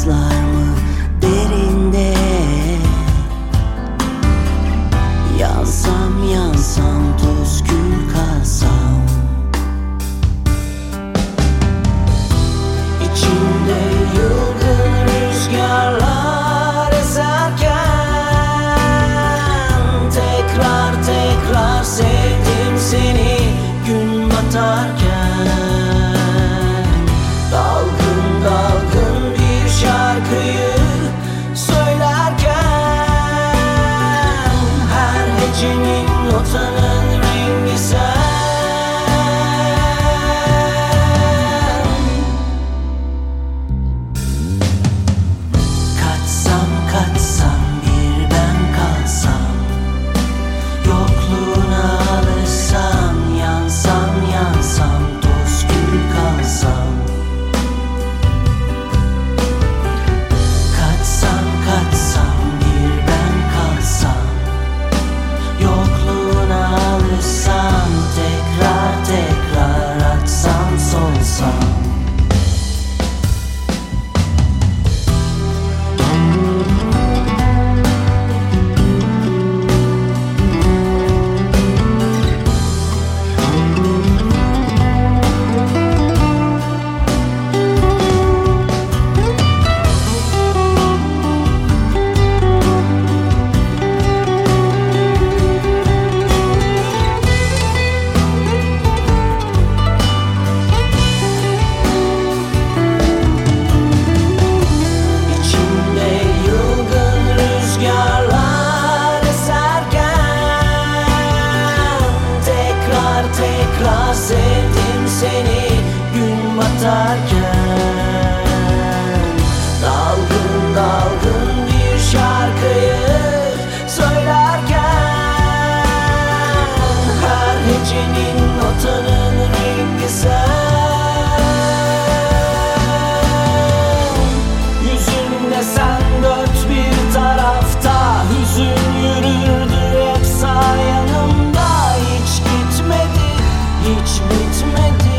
Paslar mı derinde? Yansam yansam toz kül kalsam, İçimde yılgın rüzgarlar eserken, tekrar tekrar sevdim seni gün batarken. Dalgın dalgın bir şarkıyı söylerken, her hecenin notanın rengi sen. Kaçsam kaçsam bir ben kalsam, yokluğuna alışsam, yansam yansam toz kül kalsam. Kaçsam kaçsam bir ben kalsam, yokluğuna alışsam, tekrar tekrar açsam solsam. Tekrar sevdim seni gün batarken. Dalgın dalgın bir şarkıyı söylerken, her hecenin notanın rengi sen. Yüzünde sen dört bir tarafta, hüzün yürürdü hep sağ yanımda. Hiç gitmedi, hiç bitmedi.